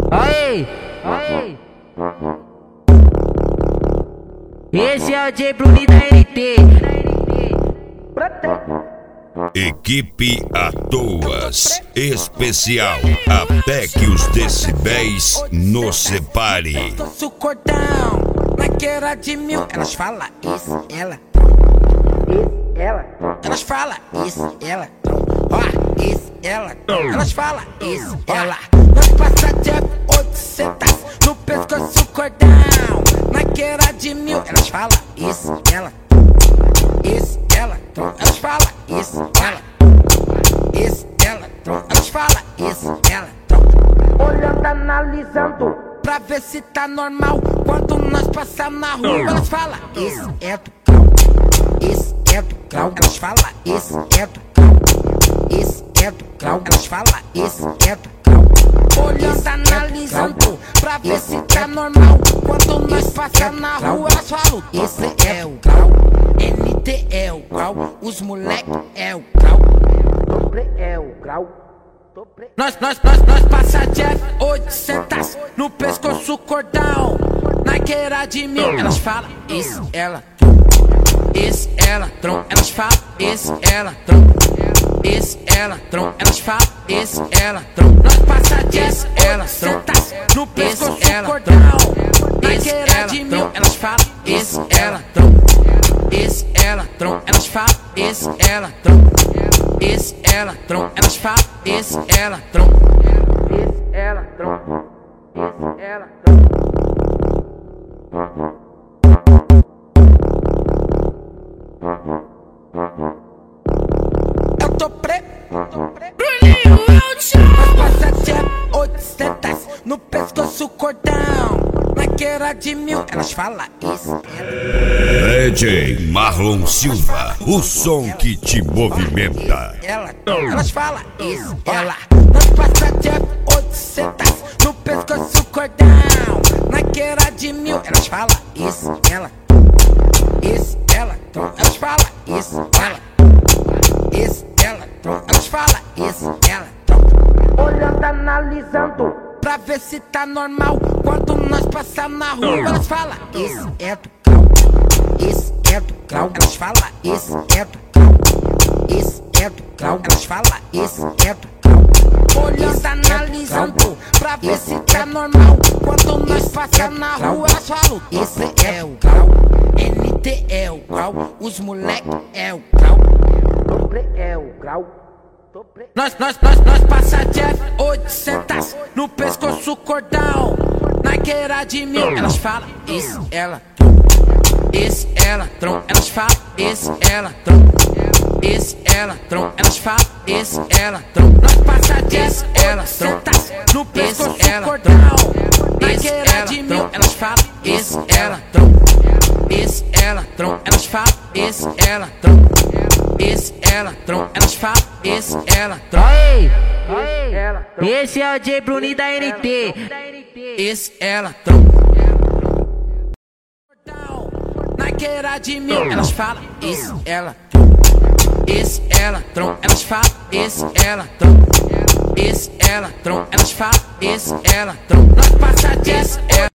Aí, aí. Esse é o J Bruni da NT. Equipe à toas, especial, até que os decibéis nos separe. Doce o cordão, naquela de mil. Elas falam isso, ela. Elas falam isso, ela. Ó, isso, ela. Elas falam isso, ela. Nós passa de F800 no pescoço o cordão, naquela de mil. Elas falam isso, ela. Isso, ela. Elas falam isso, ela. Isso, ela. Elas falam isso, ela. Olhando, analisando, pra ver se tá normal. Quando nós passamos na rua, elas falam isso é do grau. Isso é do grau. Elas falam isso é do grau. Isso é do grau. Elas falam isso é do grau. Olhando, analisando, pra ver se tá normal. Quando nós passamos na rua, elas falam isso é o grau. NT é o grau. Os moleque é o grau. Dobre é o grau. Nós passa de F800 no pescoço cordão, naquela de mil. Elas falam isso, ela. Isso, ela, tron. Elas falam isso, ela, tron. Isso, ela, tron. Elas falam isso, ela, tron. Nós passa de F800 no pescoço cordão, naquela de mil. Elas falam isso, ela, tron. Isso, ela, tron. Elas falam isso, ela, tron. Isso, ela, tron. Elas falam isso, ela, tron. Isso, ela, tron. Isso, ela, tron. Eu tô preto. Passa de 800 no pescoço cordão, naquela de mil. Elas falam isso, ela. DJ Marlon Silva, o som que te movimenta. Elas falam isso, ela. Nós passa de 800 no pescoço cordão, naquela de mil. Elas falam isso, ela. Isso, ela. Elas falam isso, ela. Isso, ela. Elas falam isso, ela. Olhando, analisando, pra ver se tá normal. Quando nós passamos na rua, elas falam isso é do grau. Isso é do grau. Elas falam isso é do grau. Isso é do grau. Elas falam isso é do grau. Olhando, analisando, pra ver se tá normal. Quando nós passamos na rua, elas falam isso é o grau. NT é o grau. Os moleque é o grau. Dobre é o grau. Nós passa de F800 no pescoço cordão, naquela de mil. Elas falam isso, ela. Isso, ela, tron. Elas falam isso, ela, tron. Isso, ela, tron. Elas falam isso, ela, tron. Nós passa de F800 no pescoço cordão, naquela de mil. Elas falam isso, ela, tron. Isso, ela, tron. Elas falam isso, ela, tron. Isso, ela, tron. Elas falam isso, ela, tron. Aí, aí. Esse é o J Bruni da NT. Isso, ela, tron. Naquela de mil. Elas falam isso, ela. Isso, ela, tron. Elas falam isso, ela, tron. Isso, ela, tron. Elas falam isso, ela, tron. Nós passa de